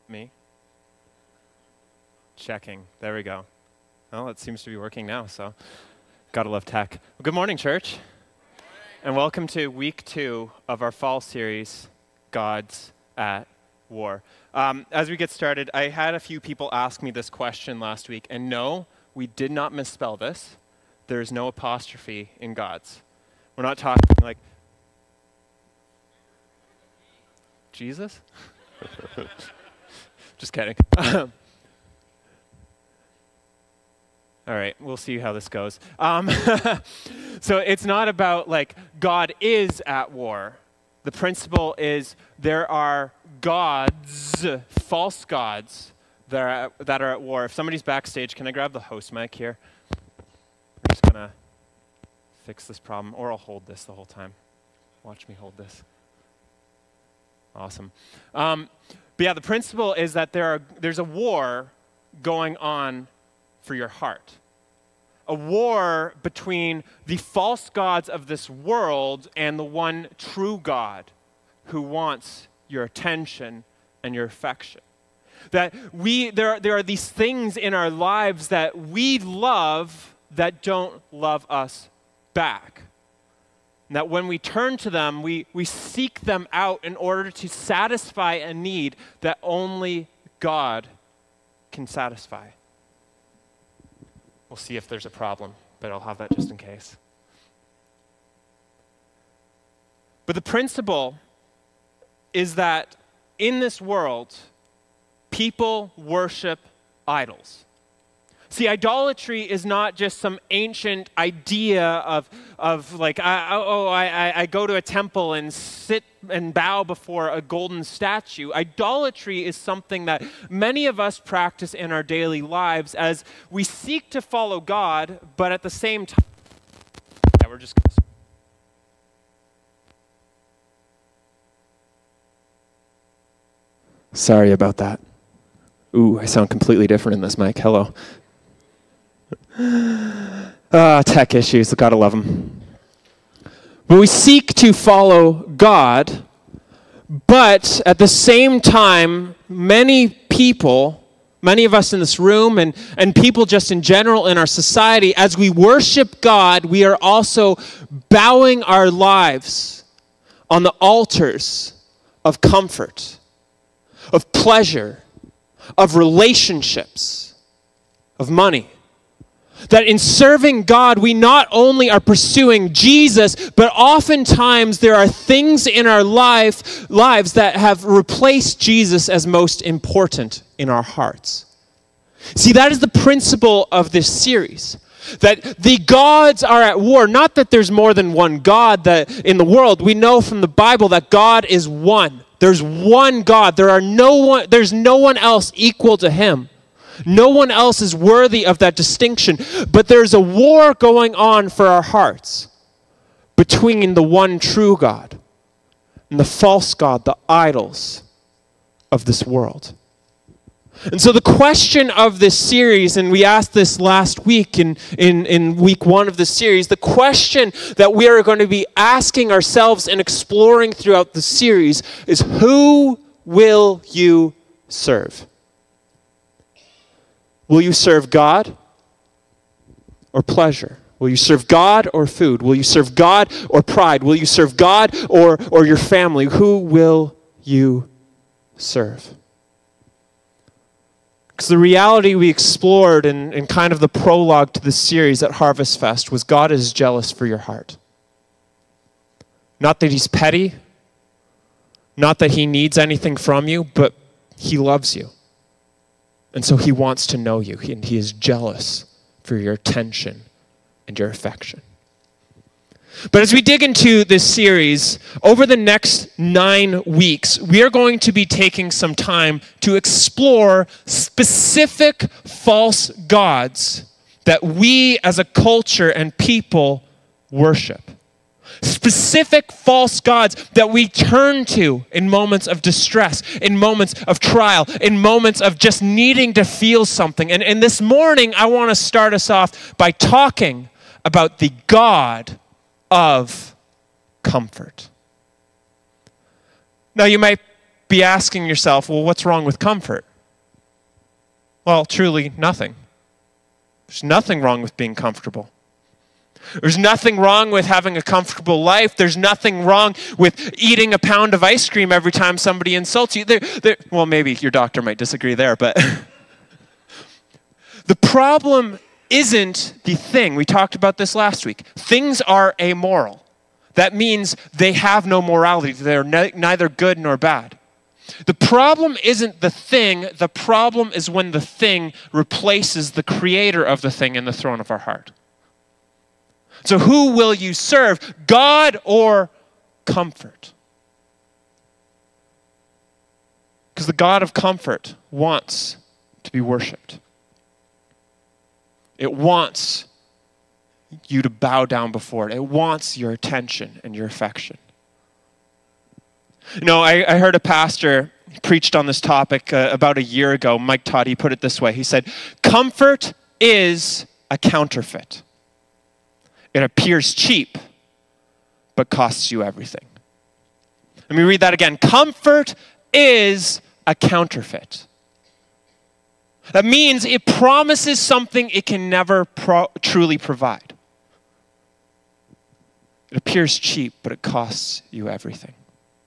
Me? Checking. There we go. Well, it seems to be working now, so gotta love tech. Well, good morning, church. And welcome to week 2 of our fall series, God's at War. As we get started, I had a few people ask me this question last week, and no, we did not misspell this. There's no apostrophe in God's. We're not talking like Jesus? Just kidding. All right, we'll see how this goes. So it's not about like God is at war. The principle is there are gods, false gods, that are at war. If somebody's backstage, can I grab the host mic here? I'm just going to fix this problem, or I'll hold this the whole time. Watch me hold this. Awesome. But yeah, the principle is that there's a war going on for your heart. A war between the false gods of this world and the one true God who wants your attention and your affection. That there are these things in our lives that we love that don't love us back. And that when we turn to them, we seek them out in order to satisfy a need that only God can satisfy. We'll see if there's a problem, but I'll have that just in case. But the principle is that in this world, people worship idols. See, idolatry is not just some ancient idea of like, I go to a temple and sit and bow before a golden statue. Idolatry is something that many of us practice in our daily lives as we seek to follow God, but at the same time, we're just going to... Sorry about that. Ooh, I sound completely different in this mic. Hello. Tech issues, gotta love them. But we seek to follow God, but at the same time, many of us in this room and people just in general in our society, as we worship God, we are also bowing our lives on the altars of comfort, of pleasure, of relationships, of money. That in serving God, we not only are pursuing Jesus, but oftentimes there are things in our lives that have replaced Jesus as most important in our hearts. See, that is the principle of this series. That the gods are at war. Not that there's more than one God in the world. We know from the Bible that God is one. There's one God. There's no one else equal to him. No one else is worthy of that distinction. But there's a war going on for our hearts between the one true God and the false God, the idols of this world. And so the question of this series, and we asked this last week in week 1 of the series, the question that we are going to be asking ourselves and exploring throughout the series is, who will you serve? Will you serve God or pleasure? Will you serve God or food? Will you serve God or pride? Will you serve God or your family? Who will you serve? Because the reality we explored in kind of the prologue to this series at Harvest Fest was God is jealous for your heart. Not that he's petty, not that he needs anything from you, but he loves you. And so he wants to know you, and he is jealous for your attention and your affection. But as we dig into this series, over the next 9 weeks, we are going to be taking some time to explore specific false gods that we as a culture and people worship. Specific false gods that we turn to in moments of distress, in moments of trial, in moments of just needing to feel something. And this morning, I want to start us off by talking about the God of comfort. Now, you might be asking yourself, well, what's wrong with comfort? Well, truly nothing. There's nothing wrong with being comfortable. There's nothing wrong with having a comfortable life. There's nothing wrong with eating a pound of ice cream every time somebody insults you. Well, maybe your doctor might disagree there, but the problem isn't the thing. We talked about this last week. Things are amoral. That means they have no morality. They're neither good nor bad. The problem isn't the thing. The problem is when the thing replaces the creator of the thing in the throne of our heart. So who will you serve, God or comfort? Because the God of comfort wants to be worshiped. It wants you to bow down before it. It wants your attention and your affection. You know, I heard a pastor preached on this topic about a year ago. Mike Todd, he put it this way. He said, comfort is a counterfeit. It appears cheap, but costs you everything. Let me read that again. Comfort is a counterfeit. That means it promises something it can never truly provide. It appears cheap, but it costs you everything.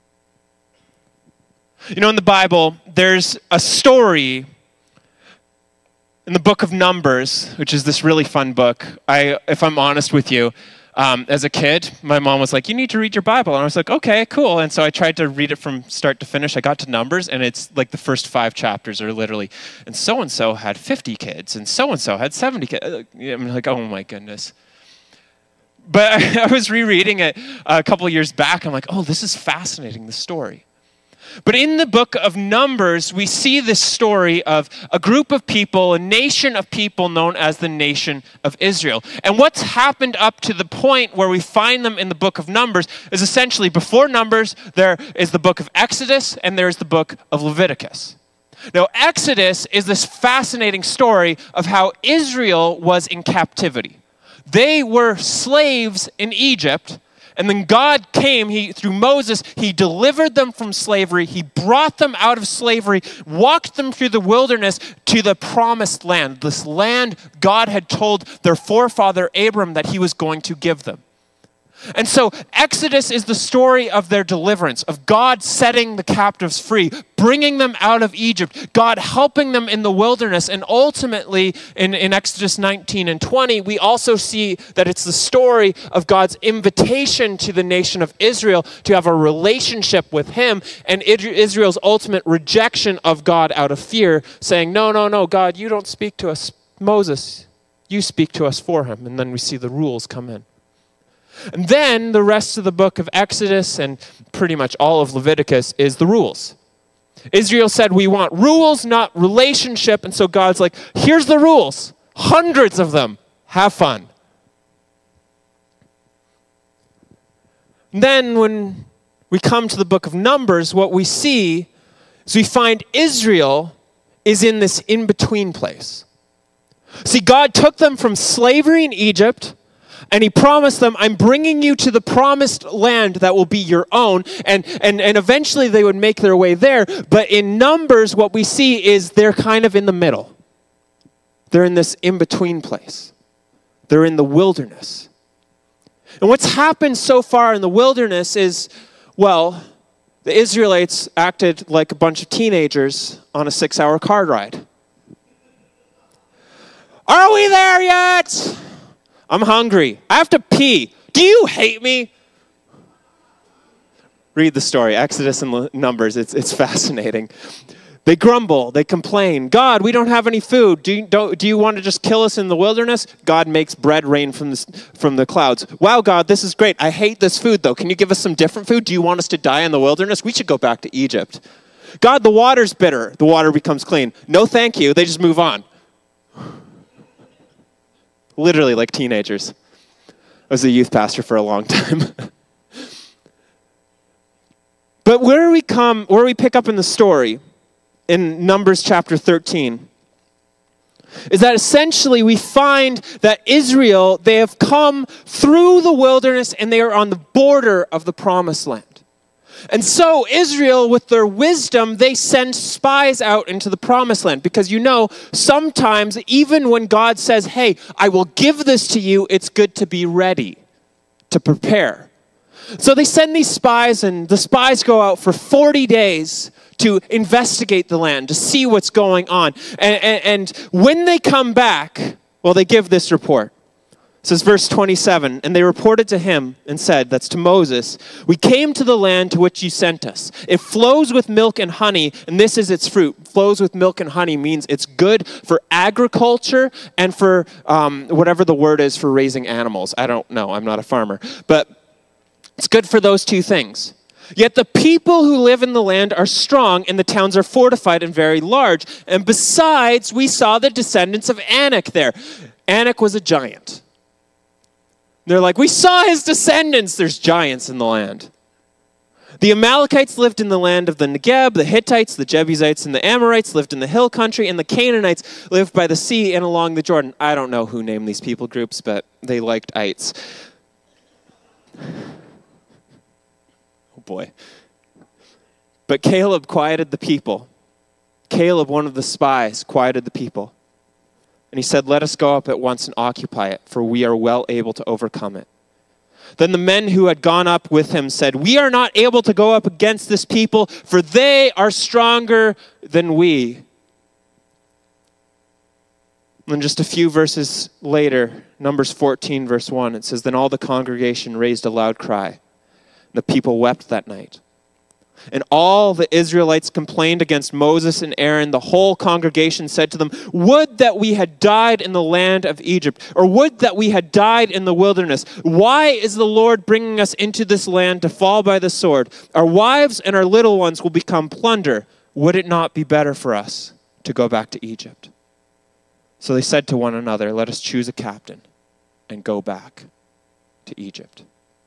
You know, in the Bible, there's a story in the book of Numbers, which is this really fun book. If I'm honest with you, as a kid, my mom was like, you need to read your Bible. And I was like, okay, cool. And so I tried to read it from start to finish. I got to Numbers, and it's like the first 5 chapters are literally, and so-and-so had 50 kids, and so-and-so had 70 kids. I'm like, oh my goodness. But I was rereading it a couple of years back. I'm like, oh, this is fascinating, the story. But in the book of Numbers, we see this story of a group of people, a nation of people known as the nation of Israel. And what's happened up to the point where we find them in the book of Numbers is essentially before Numbers, there is the book of Exodus and there's the book of Leviticus. Now, Exodus is this fascinating story of how Israel was in captivity. They were slaves in Egypt. And then God came, through Moses, he delivered them from slavery. He brought them out of slavery, walked them through the wilderness to the promised land, this land God had told their forefather Abram that he was going to give them. And so Exodus is the story of their deliverance, of God setting the captives free, bringing them out of Egypt, God helping them in the wilderness. And ultimately, in Exodus 19 and 20, we also see that it's the story of God's invitation to the nation of Israel to have a relationship with him, and Israel's ultimate rejection of God out of fear, saying, no, God, you don't speak to us. Moses, you speak to us for him. And then we see the rules come in. And then the rest of the book of Exodus and pretty much all of Leviticus is the rules. Israel said, we want rules, not relationship. And so God's like, here's the rules. Hundreds of them. Have fun. And then when we come to the book of Numbers, what we see is we find Israel is in this in-between place. See, God took them from slavery in Egypt, and he promised them, I'm bringing you to the promised land that will be your own. And eventually they would make their way there. But in Numbers, what we see is they're kind of in the middle. They're in this in-between place. They're in the wilderness. And what's happened so far in the wilderness is, well, the Israelites acted like a bunch of teenagers on a 6-hour car ride. Are we there yet? I'm hungry. I have to pee. Do you hate me? Read the story, Exodus and Numbers. It's fascinating. They grumble. They complain. God, we don't have any food. Do you want to just kill us in the wilderness? God makes bread rain from the clouds. Wow, God, this is great. I hate this food, though. Can you give us some different food? Do you want us to die in the wilderness? We should go back to Egypt. God, the water's bitter. The water becomes clean. No, thank you. They just move on. Literally like teenagers. I was a youth pastor for a long time. But where we pick up in the story, in Numbers chapter 13, is that essentially we find that Israel, they have come through the wilderness and they are on the border of the promised land. And so Israel, with their wisdom, they send spies out into the promised land. Because sometimes even when God says, hey, I will give this to you, it's good to be ready, to prepare. So they send these spies, and the spies go out for 40 days to investigate the land, to see what's going on. And when they come back, well, they give this report. It says, verse 27, and they reported to him and said, that's to Moses, we came to the land to which you sent us. It flows with milk and honey, and this is its fruit. Flows with milk and honey means it's good for agriculture and for whatever the word is for raising animals. I don't know. I'm not a farmer. But it's good for those two things. Yet the people who live in the land are strong, and the towns are fortified and very large. And besides, we saw the descendants of Anak there. Anak was a giant. They're like, we saw his descendants. There's giants in the land. The Amalekites lived in the land of the Negeb. The Hittites, the Jebusites, and the Amorites lived in the hill country. And the Canaanites lived by the sea and along the Jordan. I don't know who named these people groups, but they liked ites. Oh boy. But Caleb quieted the people. Caleb, one of the spies, quieted the people. And he said, let us go up at once and occupy it, for we are well able to overcome it. Then the men who had gone up with him said, we are not able to go up against this people, for they are stronger than we. And just a few verses later, Numbers 14, verse 1, it says, then all the congregation raised a loud cry. The people wept that night. And all the Israelites complained against Moses and Aaron. The whole congregation said to them, would that we had died in the land of Egypt, or would that we had died in the wilderness. Why is the Lord bringing us into this land to fall by the sword? Our wives and our little ones will become plunder. Would it not be better for us to go back to Egypt? So they said to one another, let us choose a captain and go back to Egypt.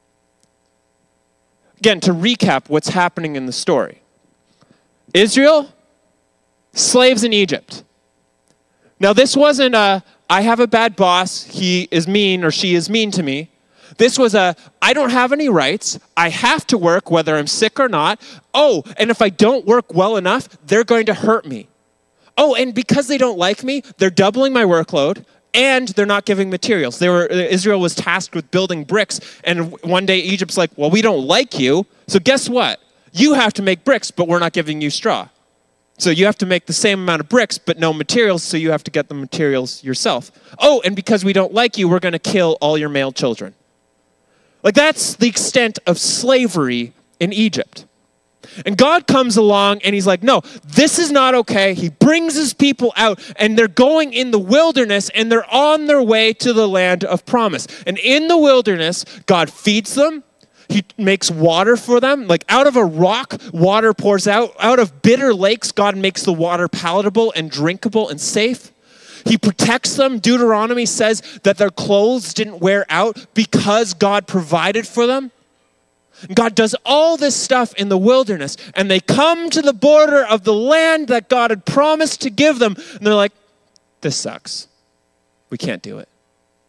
Again, to recap what's happening in the story. Israel, slaves in Egypt. Now this wasn't I have a bad boss, he is mean or she is mean to me. This was I don't have any rights, I have to work whether I'm sick or not. Oh, and if I don't work well enough, they're going to hurt me. Oh, and because they don't like me, they're doubling my workload. And they're not giving materials. Israel was tasked with building bricks. And one day Egypt's like, well, we don't like you. So guess what? You have to make bricks, but we're not giving you straw. So you have to make the same amount of bricks, but no materials. So you have to get the materials yourself. Oh, and because we don't like you, we're going to kill all your male children. Like that's the extent of slavery in Egypt. And God comes along and he's like, no, this is not okay. He brings his people out and they're going in the wilderness and they're on their way to the land of promise. And in the wilderness, God feeds them. He makes water for them. Like out of a rock, water pours out. Out of bitter lakes, God makes the water palatable and drinkable and safe. He protects them. Deuteronomy says that their clothes didn't wear out because God provided for them. God does all this stuff in the wilderness, and they come to the border of the land that God had promised to give them, and they're like, this sucks. We can't do it.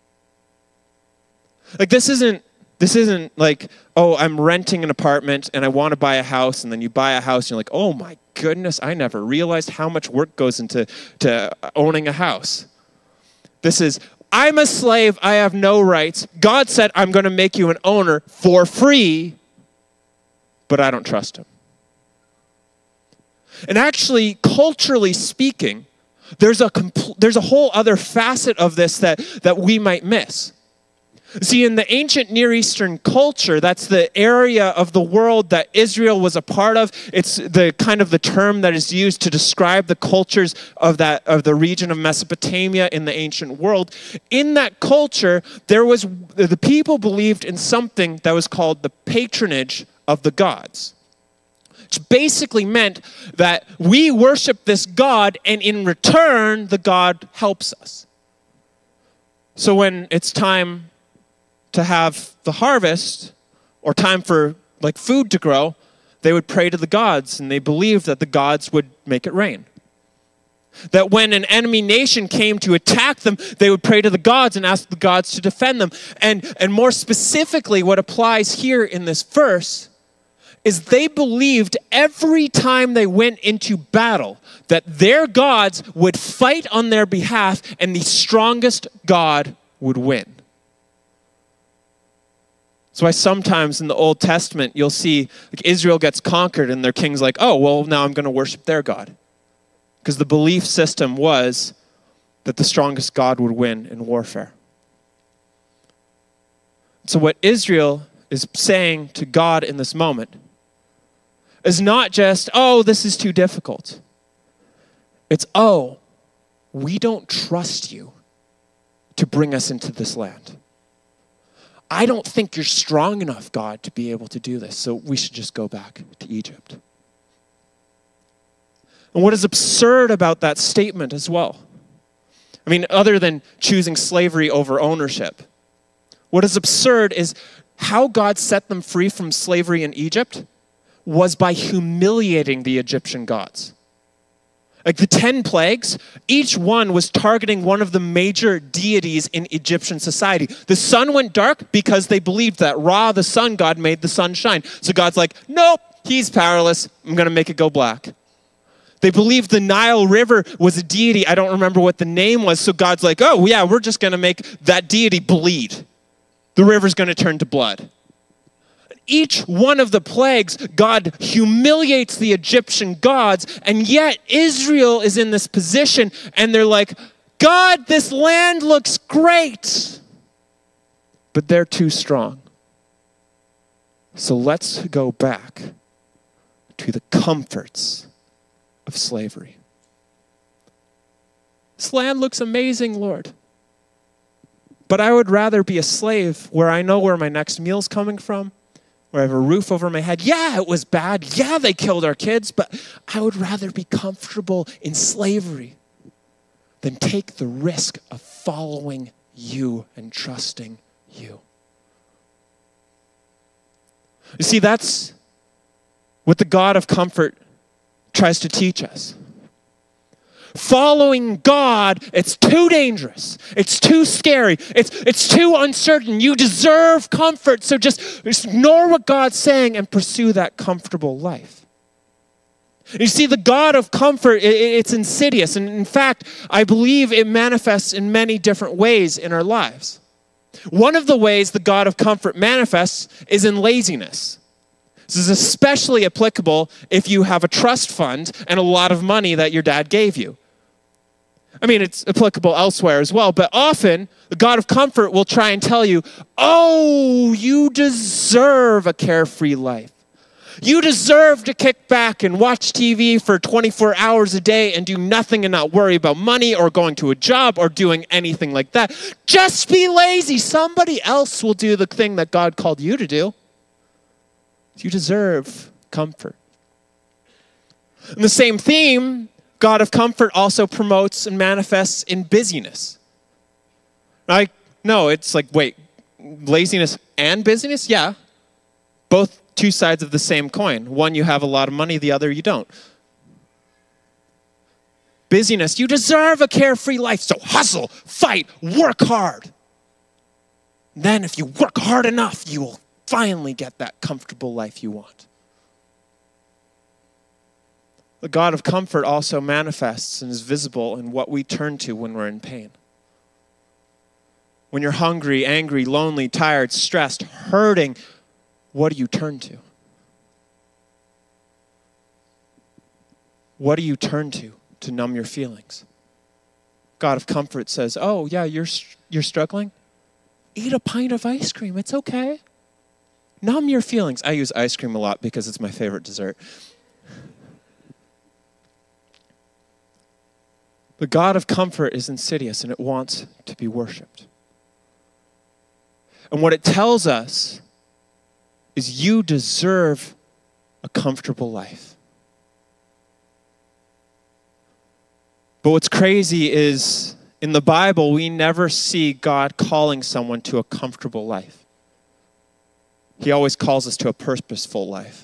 Like this isn't like, oh, I'm renting an apartment and I want to buy a house, and then you buy a house and you're like, oh my goodness, I never realized how much work goes into owning a house. This is, I'm a slave, I have no rights. God said, I'm going to make you an owner for free, but I don't trust him. And actually, culturally speaking, there's a whole other facet of this that we might miss. See, in the ancient Near Eastern culture, that's the area of the world that Israel was a part of. It's the kind of the term that is used to describe the cultures of the region of Mesopotamia in the ancient world. In that culture, the people believed in something that was called the patronage of the gods, which basically meant that we worship this God, and in return, the God helps us. So when it's time to have the harvest or time for like food to grow, they would pray to the gods, and they believed that the gods would make it rain. That when an enemy nation came to attack them, they would pray to the gods and ask the gods to defend them. And more specifically, what applies here in this verse is they believed every time they went into battle that their gods would fight on their behalf and the strongest God would win. That's why sometimes in the Old Testament you'll see like Israel gets conquered and their king's like, oh, well, now I'm going to worship their God. Because the belief system was that the strongest God would win in warfare. So what Israel is saying to God in this moment is not just, oh, this is too difficult. It's, oh, we don't trust you to bring us into this land. I don't think you're strong enough, God, to be able to do this, so we should just go back to Egypt. And what is absurd about that statement as well, I mean, other than choosing slavery over ownership, what is absurd is how God set them free from slavery in Egypt was by humiliating the Egyptian gods. Like the 10 plagues, each one was targeting one of the major deities in Egyptian society. The sun went dark because they believed that Ra, the sun god, made the sun shine. So God's like, nope, he's powerless. I'm going to make it go black. They believed the Nile River was a deity. I don't remember what the name was. So God's like, oh yeah, we're just going to make that deity bleed. The river's going to turn to blood. Each one of the plagues, God humiliates the Egyptian gods, and yet Israel is in this position, and they're like, God, this land looks great, but they're too strong. So let's go back to the comforts of slavery. This land looks amazing, Lord, but I would rather be a slave where I know where my next meal's coming from, where I have a roof over my head. Yeah, it was bad. Yeah, they killed our kids, but I would rather be comfortable in slavery than take the risk of following you and trusting you. You see, that's what the God of comfort tries to teach us. Following God, it's too dangerous. It's too scary. It's too uncertain. You deserve comfort, so just ignore what God's saying and pursue that comfortable life. You see, the God of comfort, it's insidious. And in fact, I believe it manifests in many different ways in our lives. One of the ways the God of comfort manifests is in laziness. This is especially applicable if you have a trust fund and a lot of money that your dad gave you. I mean, it's applicable elsewhere as well, but often the God of comfort will try and tell you, oh, you deserve a carefree life. You deserve to kick back and watch TV for 24 hours a day and do nothing and not worry about money or going to a job or doing anything like that. Just be lazy. Somebody else will do the thing that God called you to do. You deserve comfort. And the same theme, God of comfort also promotes and manifests in busyness. No, it's like, wait, laziness and busyness? Yeah. Both two sides of the same coin. One, you have a lot of money, the other, you don't. Busyness, you deserve a carefree life, so hustle, fight, work hard. Then if you work hard enough, you will finally get that comfortable life you want. The God of comfort also manifests and is visible in what we turn to when we're in pain. When you're hungry, angry, lonely, tired, stressed, hurting, what do you turn to? What do you turn to numb your feelings? God of comfort says, oh yeah, you're struggling? Eat a pint of ice cream, it's okay. Numb your feelings. I use ice cream a lot because it's my favorite dessert. The God of comfort is insidious and it wants to be worshipped. And what it tells us is you deserve a comfortable life. But what's crazy is in the Bible, we never see God calling someone to a comfortable life. He always calls us to a purposeful life.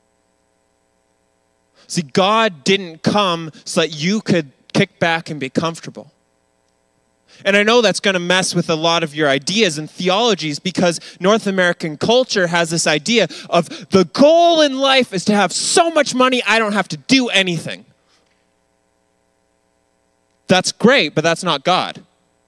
See, God didn't come so that you could kick back and be comfortable. And I know that's going to mess with a lot of your ideas and theologies because North American culture has this idea of the goal in life is to have so much money I don't have to do anything. That's great, but that's not God.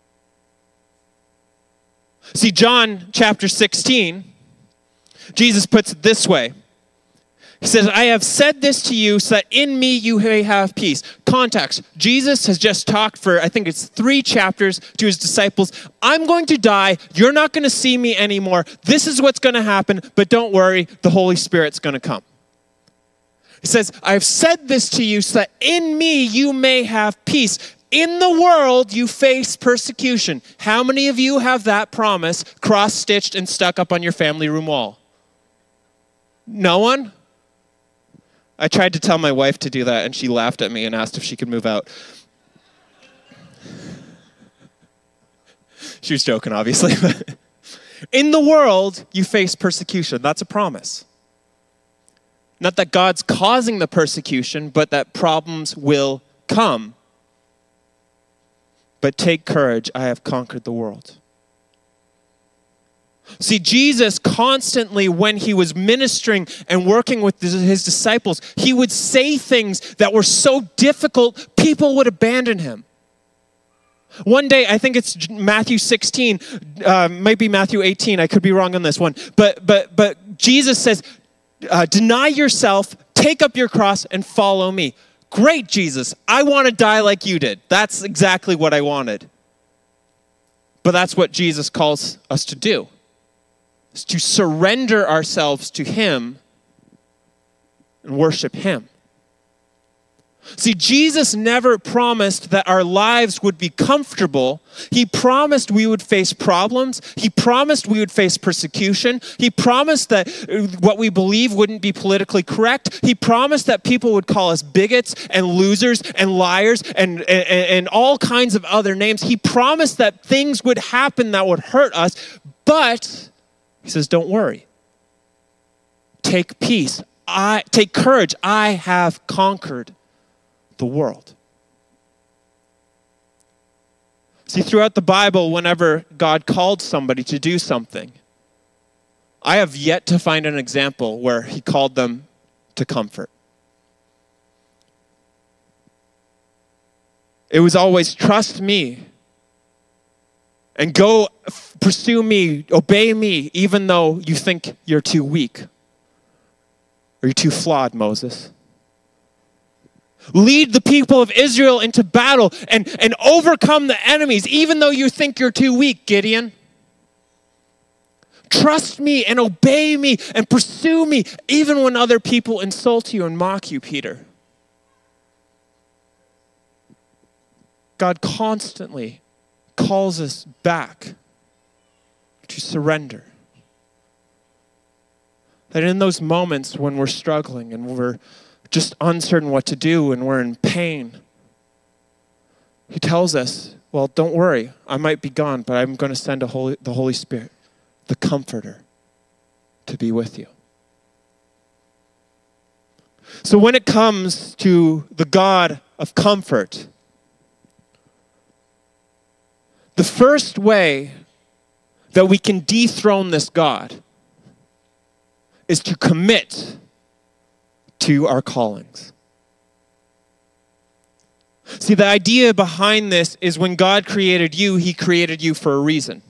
See, John chapter 16, Jesus puts it this way. He says, I have said this to you so that in me you may have peace. Context, Jesus has just talked for, I think it's 3 chapters to his disciples. I'm going to die. You're not going to see me anymore. This is what's going to happen, but don't worry, the Holy Spirit's going to come. He says, I've said this to you so that in me you may have peace. In the world you face persecution. How many of you have that promise cross-stitched and stuck up on your family room wall? No one? I tried to tell my wife to do that, and she laughed at me and asked if she could move out. She was joking, obviously. In the world, you face persecution. That's a promise. Not that God's causing the persecution, but that problems will come. But take courage, I have conquered the world. See, Jesus constantly, when he was ministering and working with his disciples, he would say things that were so difficult, people would abandon him. One day, I think it's Matthew 16, might be Matthew 18, I could be wrong on this one, but Jesus says, deny yourself, take up your cross, and follow me. Great, Jesus, I want to die like you did. That's exactly what I wanted. But that's what Jesus calls us to do. Is to surrender ourselves to him and worship him. See, Jesus never promised that our lives would be comfortable. He promised we would face problems. He promised we would face persecution. He promised that what we believe wouldn't be politically correct. He promised that people would call us bigots and losers and liars and all kinds of other names. He promised that things would happen that would hurt us, but he says, don't worry. Take peace. Take courage. I have conquered the world. See, throughout the Bible, whenever God called somebody to do something, I have yet to find an example where he called them to comfort. It was always trust me and go pursue me, obey me, even though you think you're too weak or you're too flawed, Moses. Lead the people of Israel into battle and overcome the enemies, even though you think you're too weak, Gideon. Trust me and obey me and pursue me, even when other people insult you and mock you, Peter. God constantly calls us back to surrender. That in those moments when we're struggling and we're just uncertain what to do and we're in pain, he tells us, well, don't worry, I might be gone, but I'm going to send the Holy Spirit, the Comforter, to be with you. So when it comes to the God of comfort, the first way that we can dethrone this God is to commit to our callings. See, the idea behind this is when God created you, he created you for a reason.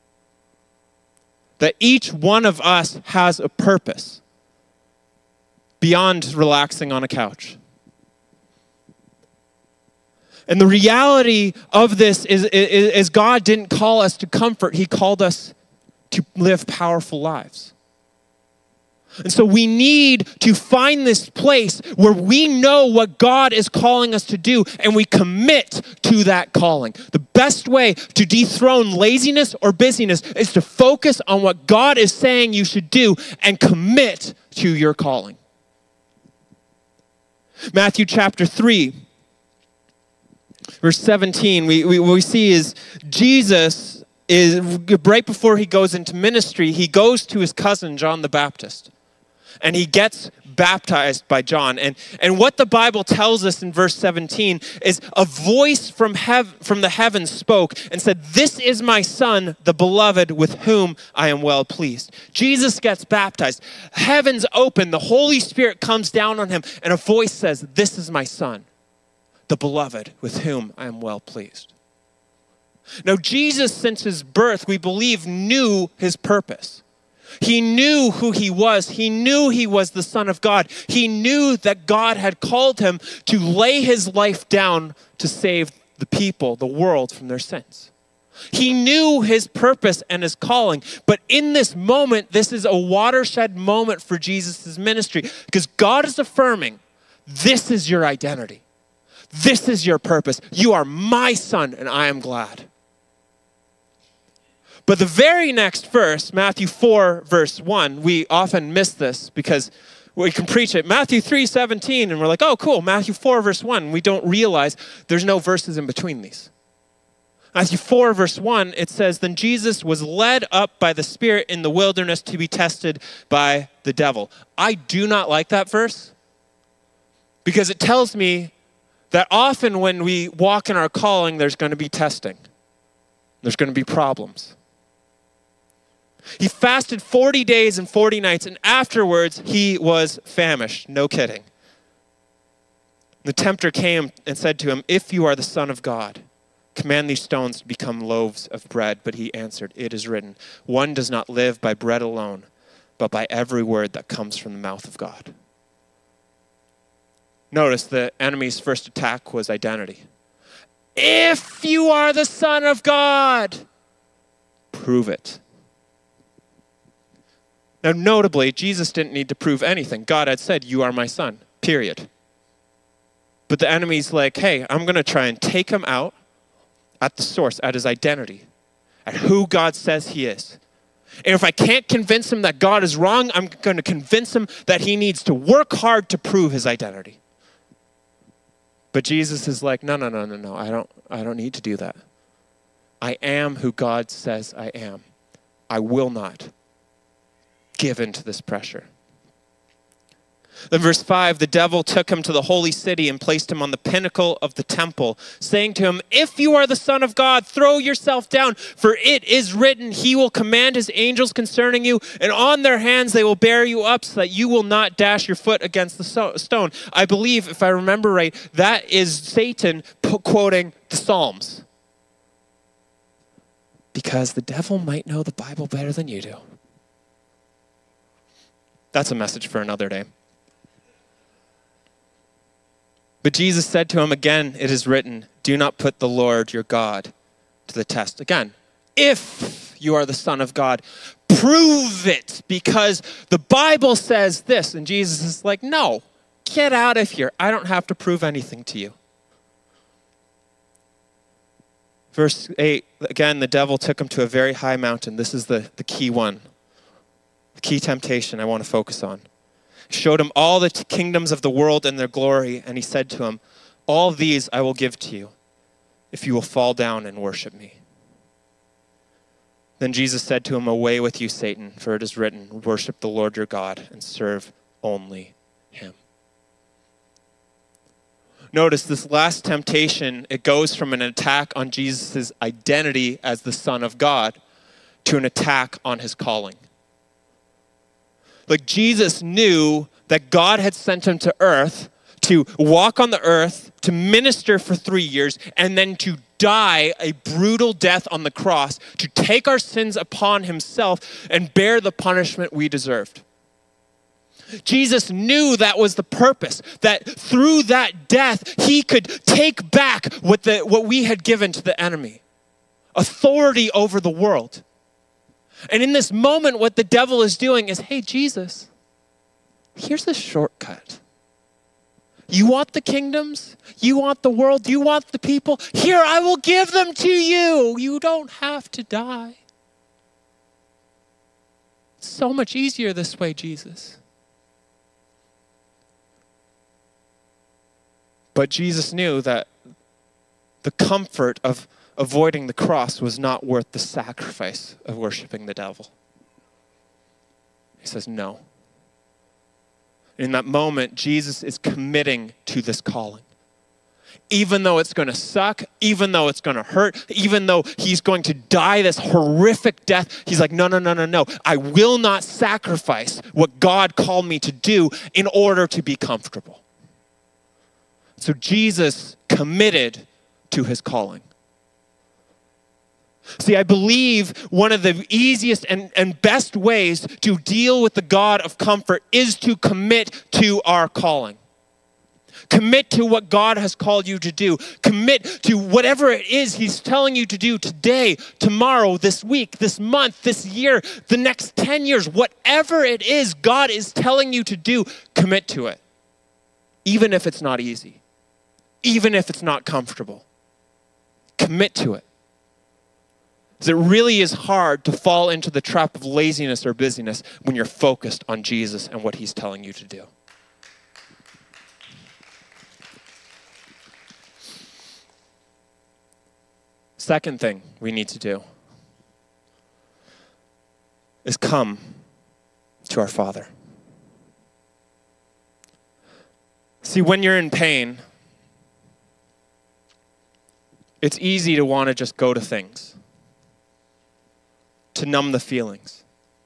That each one of us has a purpose beyond relaxing on a couch. And the reality of this is God didn't call us to comfort. He called us to live powerful lives. And so we need to find this place where we know what God is calling us to do and we commit to that calling. The best way to dethrone laziness or busyness is to focus on what God is saying you should do and commit to your calling. Matthew chapter 3, verse 17, what we see is Jesus is, right before he goes into ministry, he goes to his cousin, John the Baptist. And he gets baptized by John. And what the Bible tells us in verse 17 is a voice from the heavens spoke and said, "This is my son, the beloved, with whom I am well pleased." Jesus gets baptized. Heavens open. The Holy Spirit comes down on him. And a voice says, "This is my son, the beloved, with whom I am well pleased." Now, Jesus, since his birth, we believe, knew his purpose. He knew who he was. He knew he was the Son of God. He knew that God had called him to lay his life down to save the people, the world, from their sins. He knew his purpose and his calling. But in this moment, this is a watershed moment for Jesus' ministry, because God is affirming, this is your identity. This is your purpose. You are my son, and I am glad. But the very next verse, Matthew 4, verse 1, we often miss this because we can preach it. Matthew 3:17, and we're like, oh, cool, Matthew 4, verse 1. We don't realize there's no verses in between these. Matthew 4, verse 1, it says, "Then Jesus was led up by the Spirit in the wilderness to be tested by the devil." I do not like that verse because it tells me that often when we walk in our calling, there's going to be testing. There's going to be problems. He fasted 40 days and 40 nights, and afterwards he was famished. No kidding. The tempter came and said to him, "If you are the Son of God, command these stones to become loaves of bread." But he answered, "It is written, one does not live by bread alone, but by every word that comes from the mouth of God." Notice the enemy's first attack was identity. If you are the Son of God, prove it. Now, notably, Jesus didn't need to prove anything. God had said, "You are my son," period. But the enemy's like, hey, I'm going to try and take him out at the source, at his identity, at who God says he is. And if I can't convince him that God is wrong, I'm going to convince him that he needs to work hard to prove his identity. But Jesus is like, no, I don't need to do that. I am who God says I am. I will not give in to this pressure. Then verse 5, the devil took him to the holy city and placed him on the pinnacle of the temple, saying to him, "If you are the Son of God, throw yourself down, for it is written, he will command his angels concerning you, and on their hands they will bear you up so that you will not dash your foot against the stone." I believe, if I remember right, that is Satan quoting the Psalms. Because the devil might know the Bible better than you do. That's a message for another day. But Jesus said to him again, "It is written, do not put the Lord your God to the test." Again, if you are the Son of God, prove it, because the Bible says this. And Jesus is like, no, get out of here. I don't have to prove anything to you. Verse 8, again, the devil took him to a very high mountain. This is the key one. The key temptation I want to focus on. Showed him all the kingdoms of the world and their glory, and he said to him, "All these I will give to you if you will fall down and worship me." Then Jesus said to him, "Away with you, Satan, for it is written, worship the Lord your God and serve only him." Notice this last temptation, it goes from an attack on Jesus' identity as the Son of God to an attack on his calling. Like Jesus knew that God had sent him to earth to walk on the earth, to minister for 3 years, and then to die a brutal death on the cross, to take our sins upon himself and bear the punishment we deserved. Jesus knew that was the purpose, that through that death, he could take back what we had given to the enemy, authority over the world. And in this moment, what the devil is doing is, hey, Jesus, here's the shortcut. You want the kingdoms? You want the world? You want the people? Here, I will give them to you. You don't have to die. It's so much easier this way, Jesus. But Jesus knew that the comfort of avoiding the cross was not worth the sacrifice of worshiping the devil. He says, no, In that moment, Jesus is committing to this calling. Even though it's going to suck, even though it's going to hurt, even though he's going to die this horrific death, he's like, no. I will not sacrifice what God called me to do in order to be comfortable. So Jesus committed to his calling. See, I believe one of the easiest and best ways to deal with the God of comfort is to commit to our calling. Commit to what God has called you to do. Commit to whatever it is he's telling you to do today, tomorrow, this week, this month, this year, the next 10 years. Whatever it is God is telling you to do, commit to it. Even if it's not easy. Even if it's not comfortable. Commit to it. Because it really is hard to fall into the trap of laziness or busyness when you're focused on Jesus and what he's telling you to do. Second thing we need to do is come to our Father. See, when you're in pain, it's easy to want to just go to things, to numb the feelings.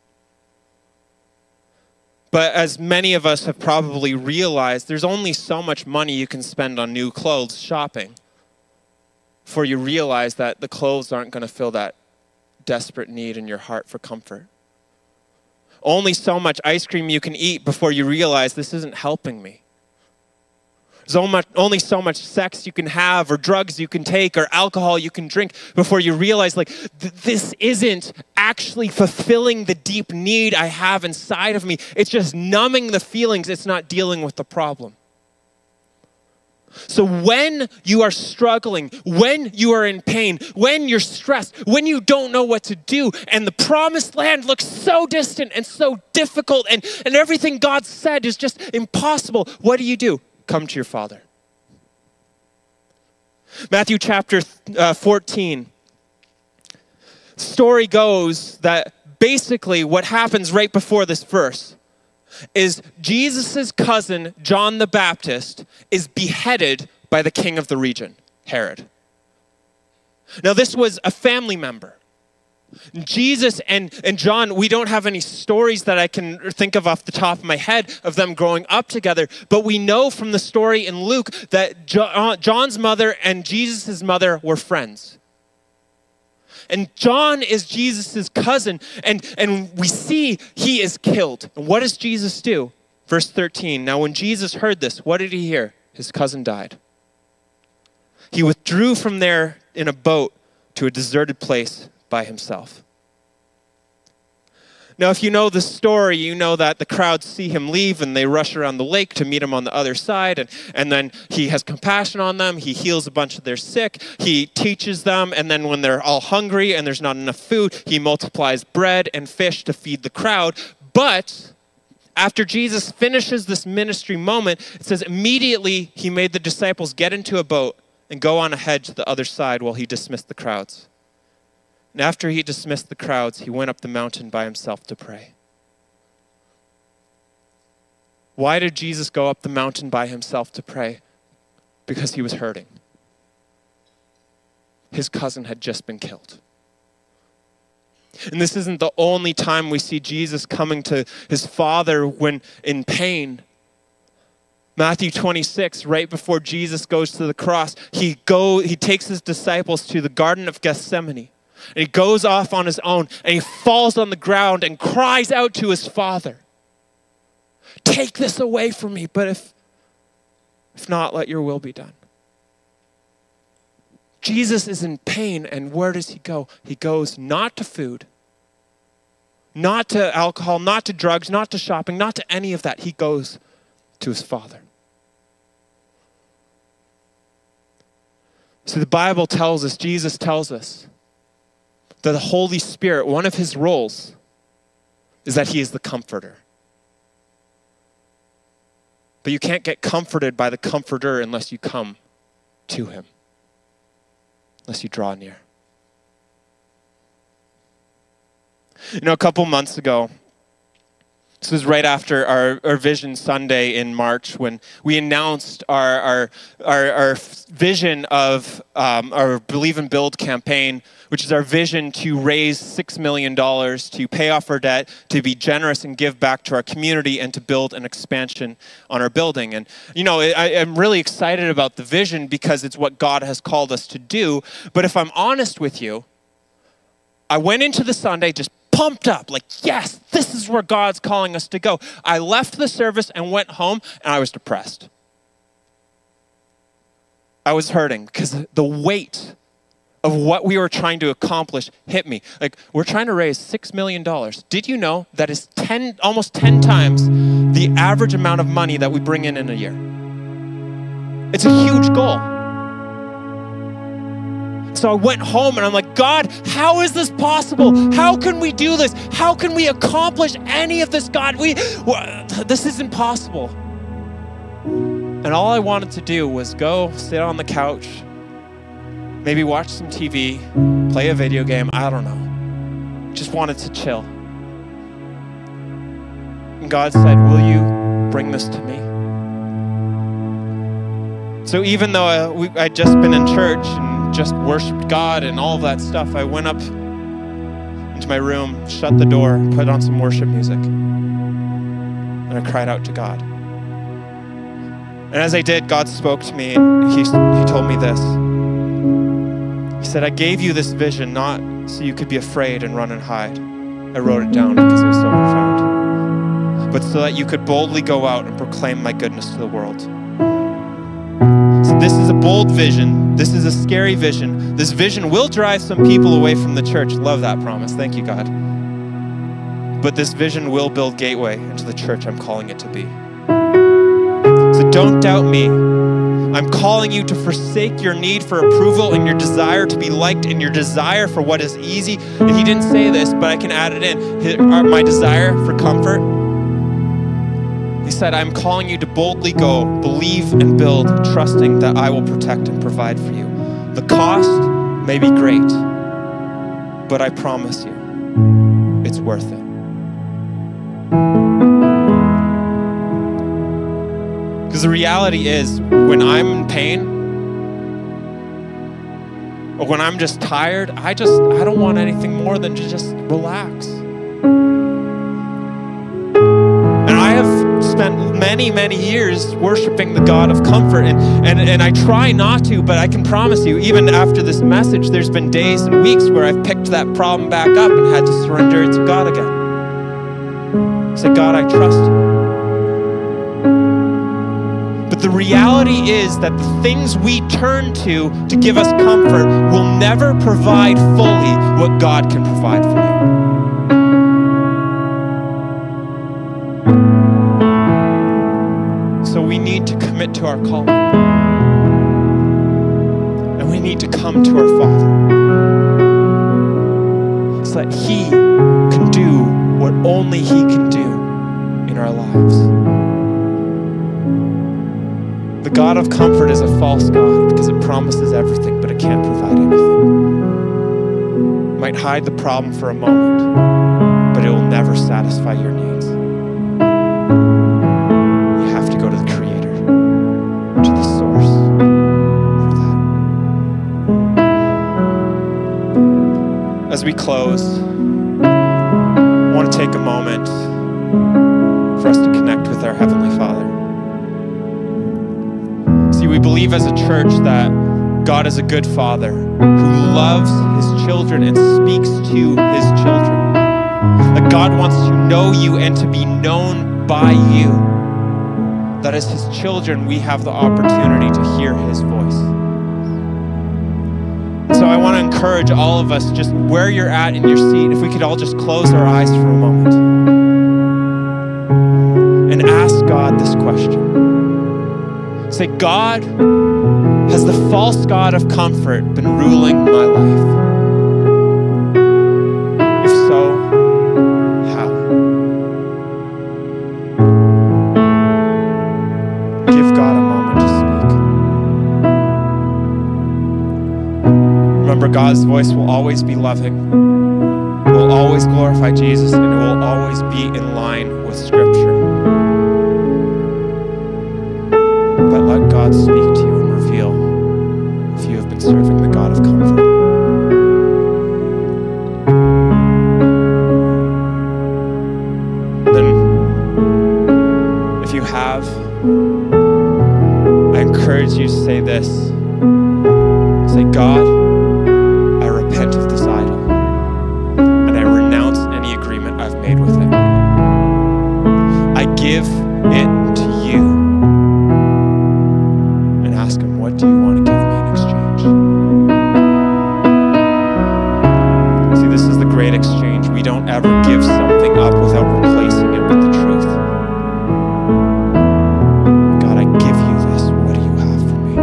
But as many of us have probably realized, there's only so much money you can spend on new clothes shopping before you realize that the clothes aren't going to fill that desperate need in your heart for comfort. Only so much ice cream you can eat before you realize this isn't helping me. There's only so much sex you can have, or drugs you can take, or alcohol you can drink before you realize, this isn't actually fulfilling the deep need I have inside of me. It's just numbing the feelings. It's not dealing with the problem. So when you are struggling, when you are in pain, when you're stressed, when you don't know what to do, and the promised land looks so distant and so difficult, and everything God said is just impossible, what do? Come to your Father. Matthew chapter 14. Story goes that basically what happens right before this verse is Jesus' cousin, John the Baptist, is beheaded by the king of the region, Herod. Now this was a family member. Jesus and John, we don't have any stories that I can think of off the top of my head of them growing up together, but we know from the story in Luke that John's mother and Jesus' mother were friends. And John is Jesus' cousin, and we see he is killed. And what does Jesus do? Verse 13, now when Jesus heard this, what did he hear? His cousin died. He withdrew from there in a boat to a deserted place by himself. Now, if you know the story, you know that the crowds see him leave and they rush around the lake to meet him on the other side. And then he has compassion on them. He heals a bunch of their sick. He teaches them. And then when they're all hungry and there's not enough food, he multiplies bread and fish to feed the crowd. But after Jesus finishes this ministry moment, it says immediately he made the disciples get into a boat and go on ahead to the other side while he dismissed the crowds. And after he dismissed the crowds, he went up the mountain by himself to pray. Why did Jesus go up the mountain by himself to pray? Because he was hurting. His cousin had just been killed. And this isn't the only time we see Jesus coming to his Father when in pain. Matthew 26, right before Jesus goes to the cross, he takes his disciples to the Garden of Gethsemane. And he goes off on his own and he falls on the ground and cries out to his Father, take this away from me, but if not, let your will be done. Jesus is in pain, and where does he go? He goes not to food, not to alcohol, not to drugs, not to shopping, not to any of that. He goes to his Father. So the Bible tells us, Jesus tells us, that the Holy Spirit, one of his roles is that he is the comforter. But you can't get comforted by the comforter unless you come to him, unless you draw near. You know, a couple months ago, This was right after our Vision Sunday in March when we announced our vision of our Believe and Build campaign, which is our vision to raise $6 million to pay off our debt, to be generous and give back to our community, and to build an expansion on our building. And, you know, I'm really excited about the vision because it's what God has called us to do. But if I'm honest with you, I went into the Sunday just pumped up, like, yes, this is where God's calling us to go. I left the service and went home, and I was depressed. I was hurting because the weight of what we were trying to accomplish hit me. Like, we're trying to raise $6 million. Did you know that is almost 10 times the average amount of money that we bring in a year? It's a huge goal. So I went home and I'm like, God, how is this possible? How can we do this? How can we accomplish any of this, God? This isn't possible. And all I wanted to do was go sit on the couch, maybe watch some TV, play a video game, I don't know. Just wanted to chill. And God said, will you bring this to me? So even though I'd just been in church and just worshiped God and all of that stuff, I went up into my room, shut the door, put on some worship music, and I cried out to God. And as I did, God spoke to me, and he told me this. He said, I gave you this vision not so you could be afraid and run and hide. I wrote it down because it was so profound. But so that you could boldly go out and proclaim my goodness to the world. So this is a bold vision. This is a scary vision. This vision will drive some people away from the church. Love that promise. Thank you, God. But this vision will build Gateway into the church I'm calling it to be. So don't doubt me. I'm calling you to forsake your need for approval and your desire to be liked and your desire for what is easy. And he didn't say this, but I can add it in. My desire for comfort. He said, I'm calling you to boldly go, believe and build, trusting that I will protect and provide for you. The cost may be great, but I promise you, it's worth it. Because the reality is, when I'm in pain, or when I'm just tired, I don't want anything more than to just relax. And I have spent many, many years worshiping the God of comfort, and I try not to, but I can promise you, even after this message, there's been days and weeks where I've picked that problem back up and had to surrender it to God again. Say, God, I trust you. But the reality is that the things we turn to give us comfort will never provide fully what God can provide for you. So we need to commit to our calling. And we need to come to our Father so that He can do what only He can do in our lives. The God of comfort is a false God because it promises everything, but it can't provide anything. It might hide the problem for a moment, but it will never satisfy your needs. You have to go to the Creator, to the source for that. As we close, I want to take a moment for us to connect with our Heavenly Father. We believe as a church that God is a good Father who loves His children and speaks to His children. That God wants to know you and to be known by you. That as His children, we have the opportunity to hear His voice. And so I want to encourage all of us, just where you're at in your seat, if we could all just close our eyes for a moment and ask God this question. Say, God, has the false God of comfort been ruling my life? If so, how? Give God a moment to speak. Remember, God's voice will always be loving. It will always glorify Jesus, and it will always be in line with Scripture. But let God speak to you and reveal if you have been serving the God of comfort. Then, if you have, I encourage you to say this. Say, God, I repent of this idol, and I renounce any agreement I've made with it. I give it to you, and ask Him, what do you want to give me in exchange? See, this is the great exchange. We don't ever give something up without replacing it with the truth. God, I give you this. What do you have for me?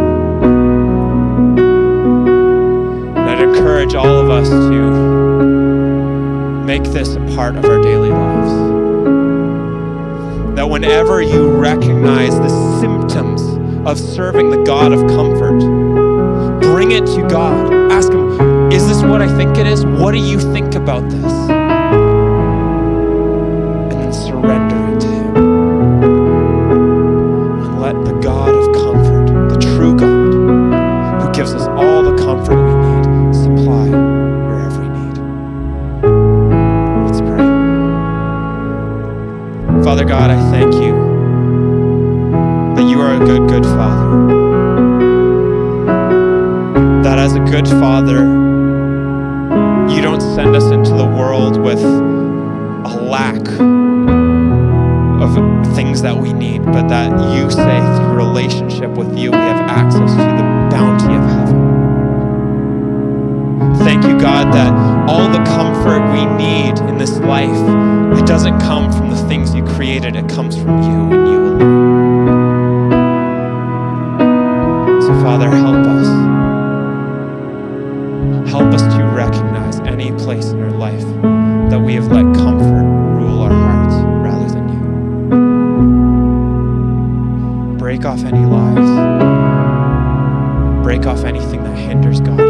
And I'd encourage all of us to make this a part of our daily lives. That whenever you recognize the symptoms of serving the God of comfort, bring it to God. Ask Him, is this what I think it is? What do you think about this? And then surrender it to Him. And let the God of comfort, the true God, who gives us all the comfort we need, supply your every need. Let's pray. Father God, I thank you that you are a good, good Father. That as a good Father, you don't send us into the world with a lack of things that we need, but that you say through relationship with you, we have access to the bounty of heaven. Thank you, God, that all the comfort we need in this life, it doesn't come from the things you created, it comes from you and you alone. So Father, help us. Help us to recognize any place in our life that we have let comfort rule our hearts rather than you. Break off any lies. Break off anything that hinders God